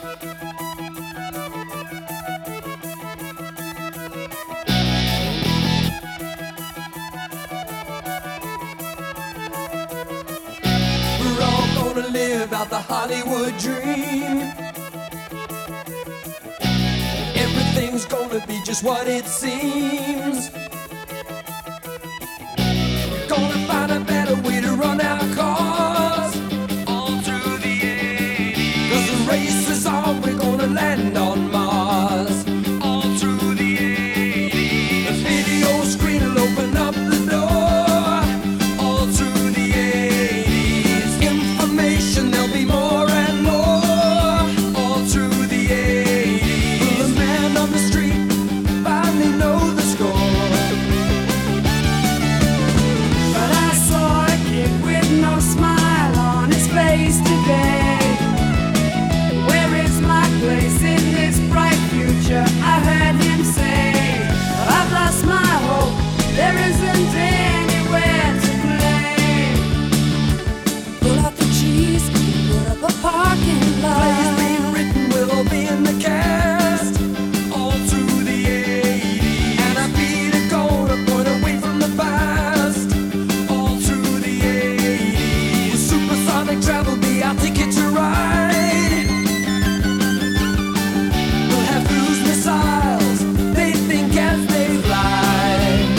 We're all gonna live out the Hollywood dream. Everything's gonna be just what it seems. Gonna find a better way to run our cars all through the 80s. 'Cause the race is on, we're gonna land on Mars all through the 80s. The video screen will open up the door all through the 80s. Information, there'll be more and more all through the 80s. Will the man on the street finally know the score? No smile on his face today. Where is my place in this bright future? I heard him say, I've lost my hope, there isn't anywhere to play. Pull out the cheese, put up a parking lot. Plays being written, we'll all be in the cast all through the 80s. And our feet are gonna point away from the past all through the 80s. Supersonic travel be our ticket to ride. We'll have cruise missiles, they think as they fly.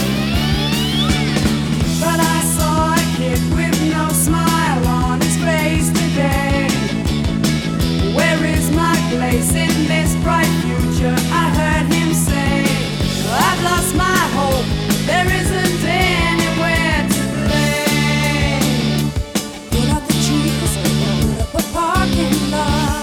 But I saw a kid with no smile on his face today. Where is my place in this bright future? I heard him say, I've lost my hope, there isn't anywhere to play. Put out the trees, put up a parking lot.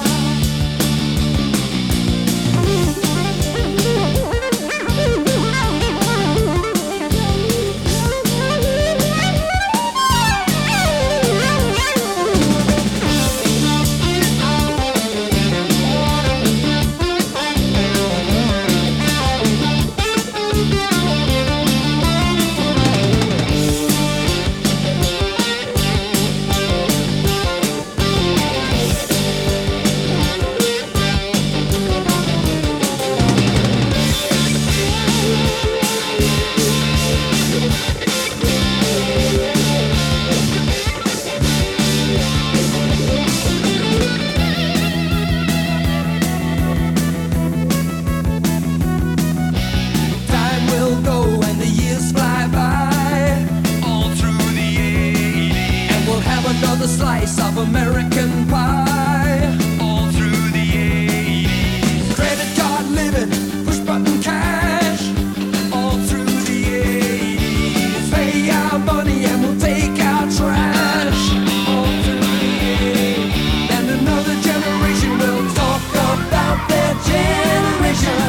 Time will go and the years fly by all through the 80s. And we'll have another slice of American pie all through the 80s. Credit card living, push button cash all through the 80s. Pay our money and we'll take our trash all through the 80s. And another generation will talk about their generation.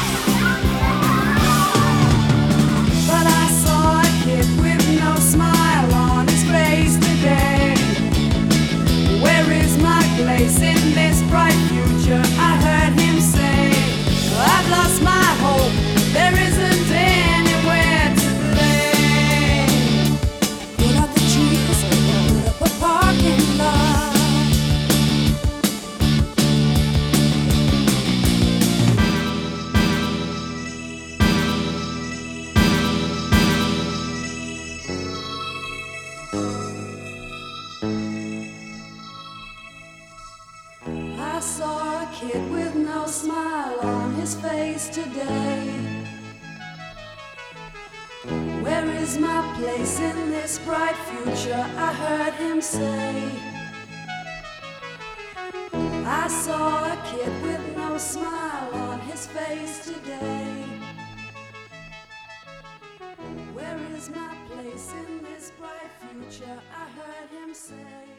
But I saw a kid with no smile on his face today. Where is my place in this bright future? I heard him say, I've lost my hope, there isn't anywhere to play. Put out the trees, put up a parking lot. I saw a kid with no smile on his face today. Where is my place in this bright future? I heard him say. I saw a kid with no smile on his face today. Where is my place in this bright future? I heard him say.